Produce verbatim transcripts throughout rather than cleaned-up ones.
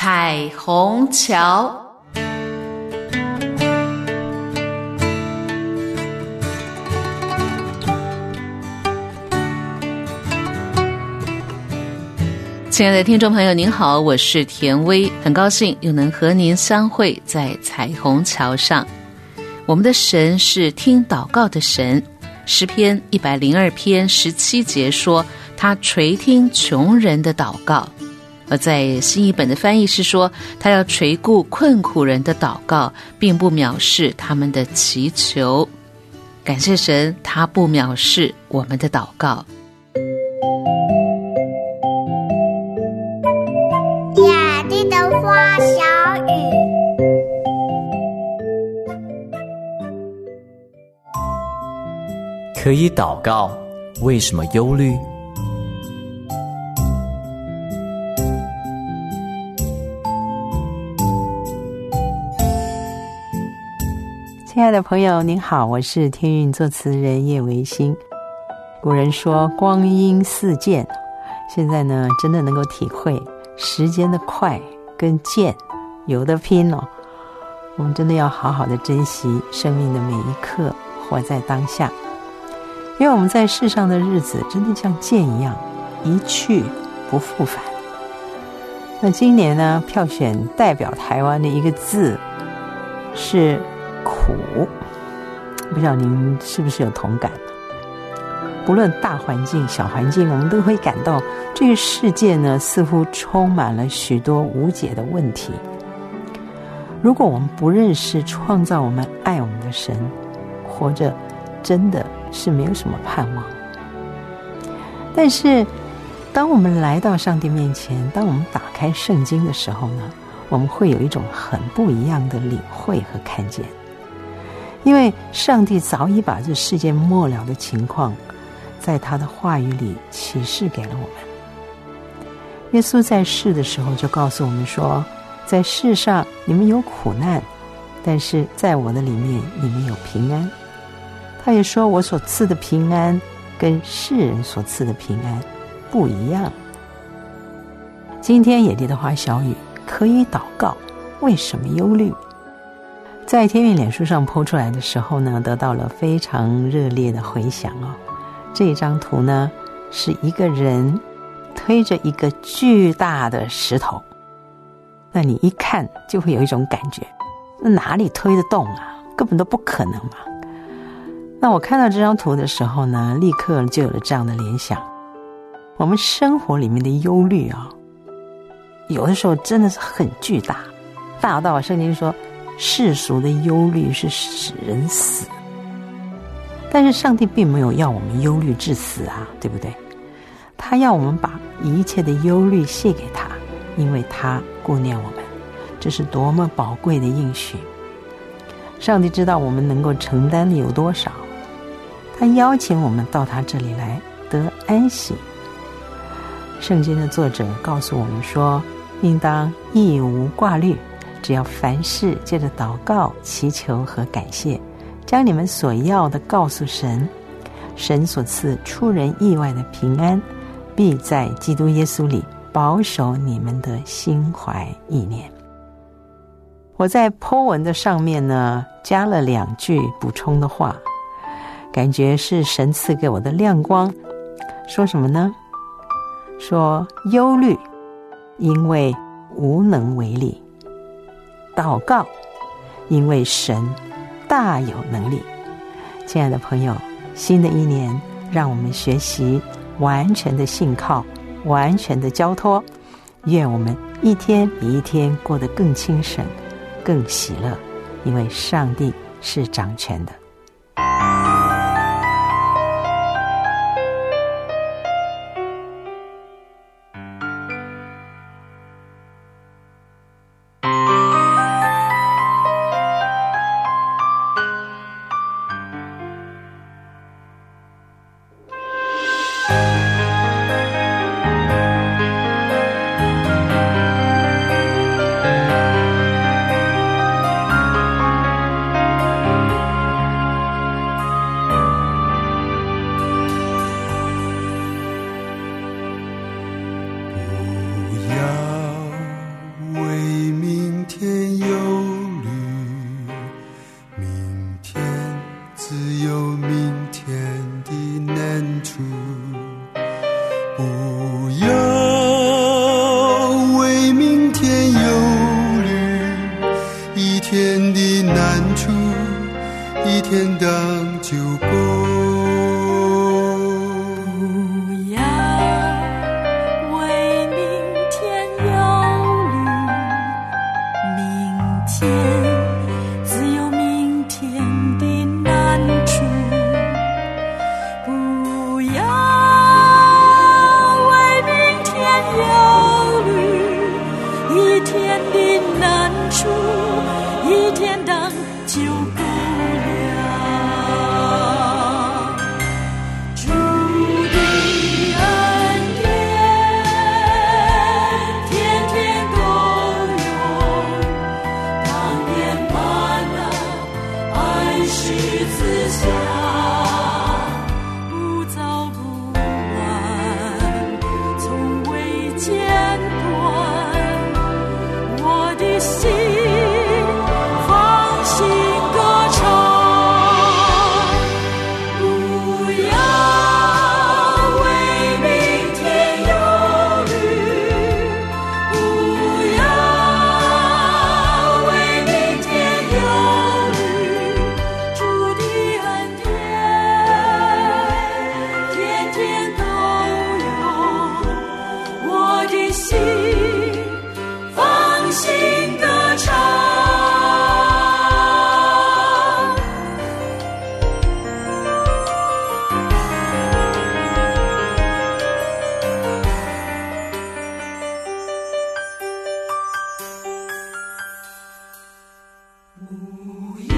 彩虹桥。亲爱的听众朋友您好，我是田薇，很高兴又能和您相会在彩虹桥上。我们的神是听祷告的神，诗篇一百零二篇十七节说他垂听穷人的祷告，而在新译本的翻译是说他要垂顾困苦人的祷告，并不藐视他们的祈求。感谢神，他不藐视我们的祷告。 雅丽的花小雨， 可以祷告，为什么忧虑？ 亲爱的朋友您好，我是天韵作词人叶维新。古人说光阴似箭，现在呢真的能够体会时间的快跟剑有的拼哦。我们真的要好好的珍惜生命的每一刻，活在当下，因为我们在世上的日子真的像箭一样，一去不复返。那今年呢，票选代表台湾的一个字是苦，不知道您是不是有同感？不论大环境小环境，我们都会感到这个世界呢似乎充满了许多无解的问题。如果我们不认识创造我们爱我们的神，活着真的是没有什么盼望。但是当我们来到上帝面前，当我们打开圣经的时候呢，我们会有一种很不一样的领会和看见。因为上帝早已把这世界末了的情况在他的话语里启示给了我们。耶稣在世的时候就告诉我们说，在世上你们有苦难，但是在我的里面你们有平安。他也说，我所赐的平安跟世人所赐的平安不一样。今天野地的花小雨，可以祷告，为什么忧虑？在天韵脸书上 po 出来的时候呢，得到了非常热烈的回响哦。这一张图呢，是一个人推着一个巨大的石头，那你一看就会有一种感觉，那哪里推得动啊？根本都不可能嘛。那我看到这张图的时候呢，立刻就有了这样的联想。我们生活里面的忧虑啊，有的时候真的是很巨大，大到圣经说世俗的忧虑是使人死。但是上帝并没有要我们忧虑致死啊，对不对？他要我们把一切的忧虑卸给他，因为他顾念我们，这是多么宝贵的应许。上帝知道我们能够承担的有多少，他邀请我们到他这里来得安息。圣经的作者告诉我们说，应当一无挂虑，只要凡事借着祷告祈求和感谢，将你们所要的告诉神，神所赐出人意外的平安，必在基督耶稣里保守你们的心怀意念。我在 po 文的上面呢，加了两句补充的话，感觉是神赐给我的亮光。说什么呢？说忧虑，因为无能为力；祷告，因为神大有能力。亲爱的朋友，新的一年让我们学习完全的信靠，完全的交托，愿我们一天比一天过得更轻省，更喜乐，因为上帝是掌权的。 天的难处，一天当就够了。主的恩典天天够用，当年满了安息之下，不早不晚，从未间断，我的心放心歌唱。不要为明天忧虑，不要为明天忧虑，主的恩典天天够用，我的心放心歌唱。不要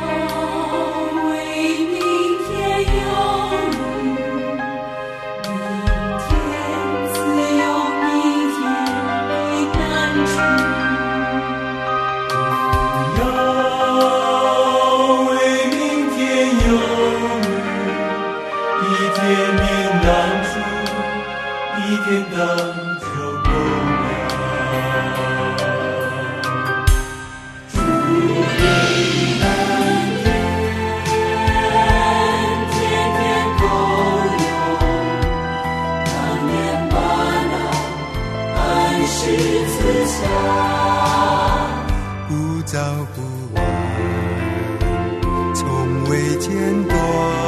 为明天忧虑，明天自有明天的难处。 不要为明天忧虑，一天命难处，一天当就够了。主的恩典天天够用，当年满了安息之下， 不早不晚，从未间断，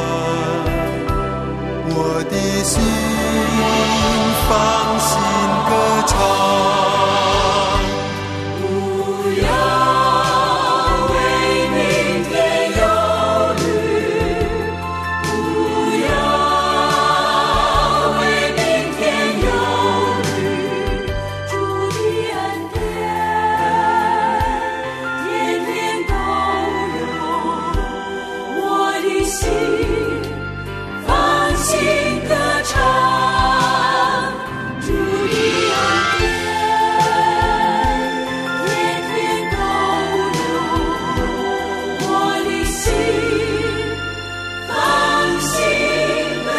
我的心放心歌唱。 不要为明天忧虑，不要为明天忧虑，主的恩典天天够用，我的心放心歌唱。主的恩典天天够用，我的心放心歌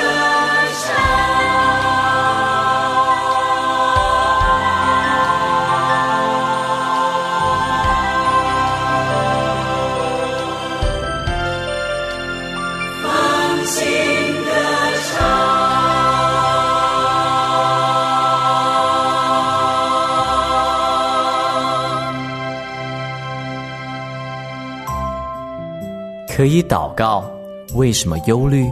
唱，放心歌唱。 可以祷告，为什么忧虑？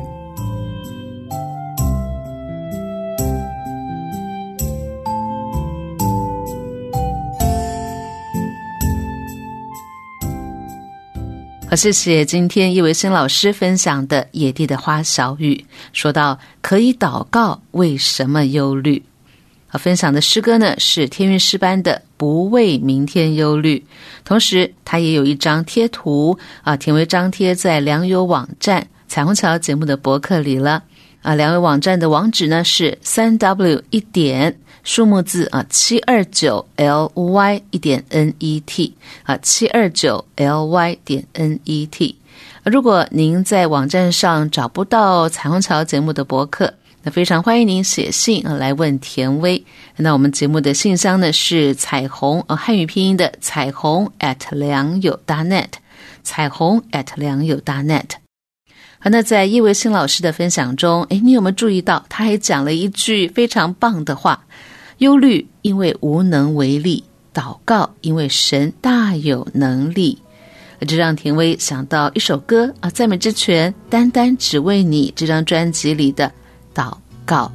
好，谢谢今天叶维新老师分享的《野地的花小雨》，说到可以祷告，为什么忧虑？好，分享的诗歌呢是天韵诗班的《不为明天忧虑》，同时他也有一张贴图啊，田为张贴在良友网站彩虹桥节目的博客里了啊。良友网站的网址呢是三 w 一点数目字啊七二九 l y 一点 n e t 啊七二九 l y 点 n e t。如果您在网站上找不到彩虹桥节目的博客，那非常欢迎您写信来问田薇。那我们节目的信箱呢是彩虹呃汉语拼音的彩虹 at 良友 .net， 彩虹 at 良友 .net。 好，那在叶维新老师的分享中，诶，你有没有注意到他还讲了一句非常棒的话，忧虑因为无能为力，祷告因为神大有能力。这让田薇想到一首歌啊，赞美之泉单单只为你这张专辑里的祷告。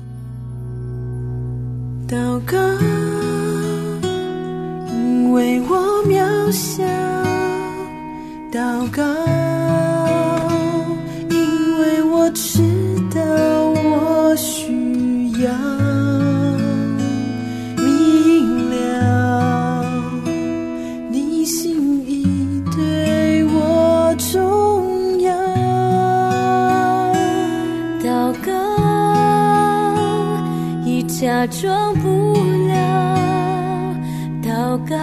祷告，因为我渺小；祷告，因为我知道我需要明了假装不了祷告，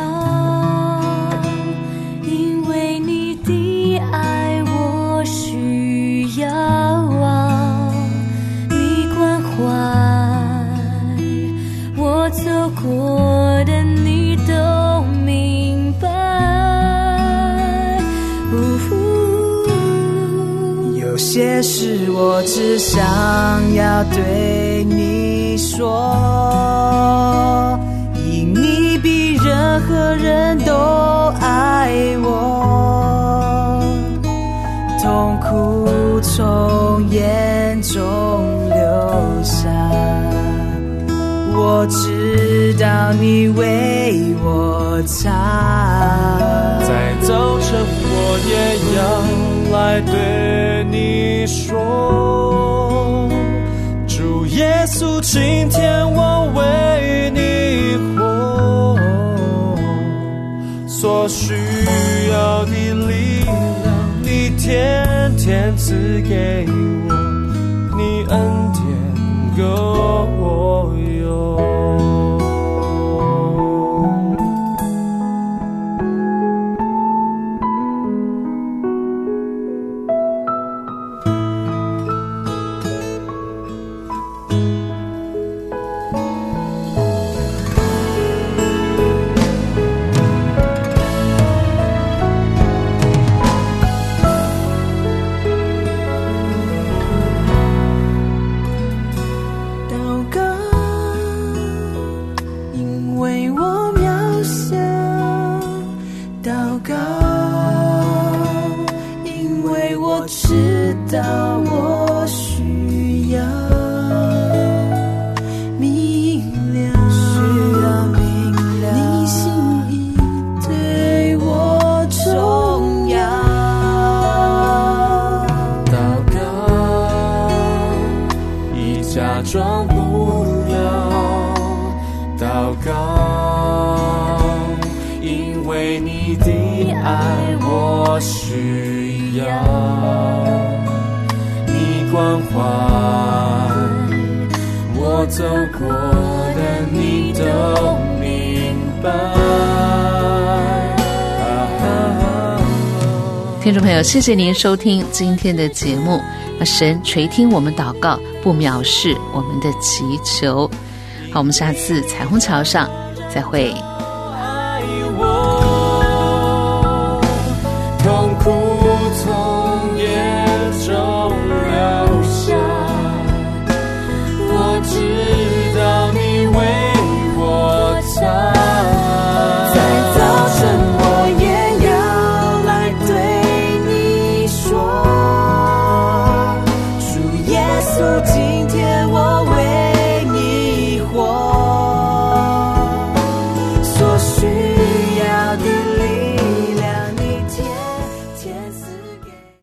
因为你的爱我需要啊，你关怀我走过的你都明白。 有些事我只想要对你说，因你比任何人都爱我，痛苦从眼中流下，我知道你为我擦。 在早晨我也要来对你说，主耶稣，今天我为你活，所需要的力量你天天赐给我，你恩典够我用。走过的你都明白。 听众朋友，谢谢您收听今天的节目。神垂听我们祷告，不藐视我们的祈求。好，我们下次彩虹桥上再会。